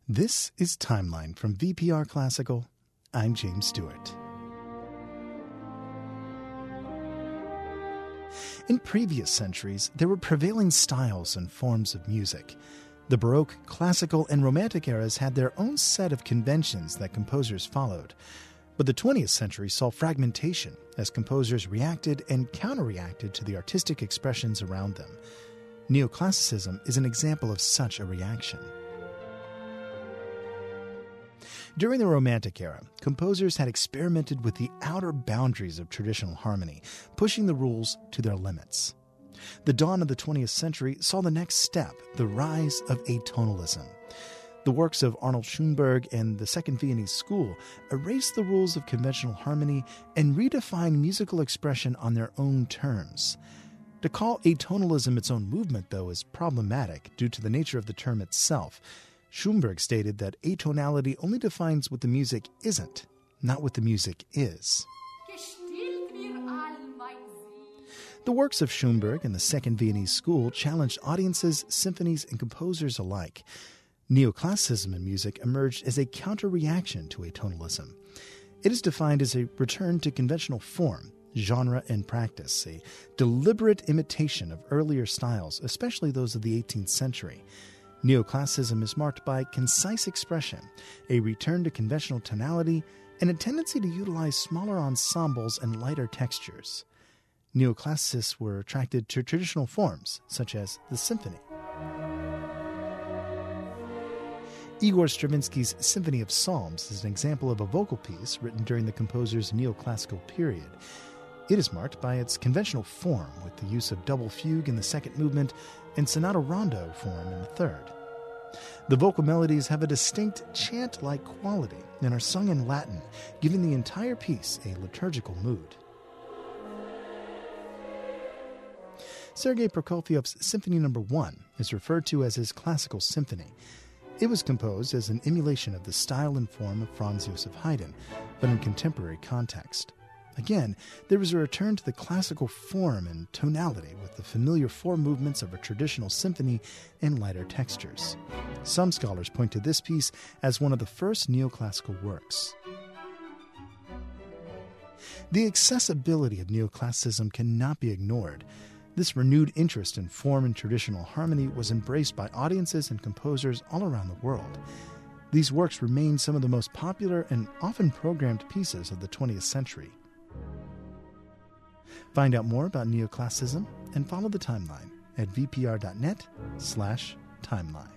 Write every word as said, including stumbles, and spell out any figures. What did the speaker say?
This is Timeline from V P R Classical. I'm James Stewart. In previous centuries, there were prevailing styles and forms of music. The Baroque, Classical, and Romantic eras had their own set of conventions that composers followed. But the twentieth century saw fragmentation as composers reacted and counter-reacted to the artistic expressions around them. Neoclassicism is an example of such a reaction. During the Romantic era, composers had experimented with the outer boundaries of traditional harmony, pushing the rules to their limits. The dawn of the twentieth century saw the next step, the rise of atonalism. The works of Arnold Schoenberg and the Second Viennese School erased the rules of conventional harmony and redefined musical expression on their own terms. To call atonalism its own movement, though, is problematic due to the nature of the term itself. Schoenberg stated that atonality only defines what the music isn't, not what the music is. The works of Schoenberg and the Second Viennese School challenged audiences, symphonies, and composers alike. Neoclassicism in music emerged as a counter-reaction to atonalism. It is defined as a return to conventional form, genre, and practice, a deliberate imitation of earlier styles, especially those of the eighteenth century. Neoclassicism is marked by concise expression, a return to conventional tonality, and a tendency to utilize smaller ensembles and lighter textures. Neoclassicists were attracted to traditional forms, such as the symphony. Igor Stravinsky's Symphony of Psalms is an example of a vocal piece written during the composer's neoclassical period. It is marked by its conventional form, with the use of double fugue in the second movement and sonata rondo form in the third. The vocal melodies have a distinct chant-like quality and are sung in Latin, giving the entire piece a liturgical mood. Sergei Prokofiev's Symphony Number One is referred to as his classical symphony. It was composed as an emulation of the style and form of Franz Joseph Haydn, but in contemporary context. Again, there is a return to the classical form and tonality with the familiar four movements of a traditional symphony and lighter textures. Some scholars point to this piece as one of the first neoclassical works. The accessibility of neoclassicism cannot be ignored. This renewed interest in form and traditional harmony was embraced by audiences and composers all around the world. These works remain some of the most popular and often programmed pieces of the twentieth century. Find out more about neoclassicism and follow the timeline at vpr.net slash timeline.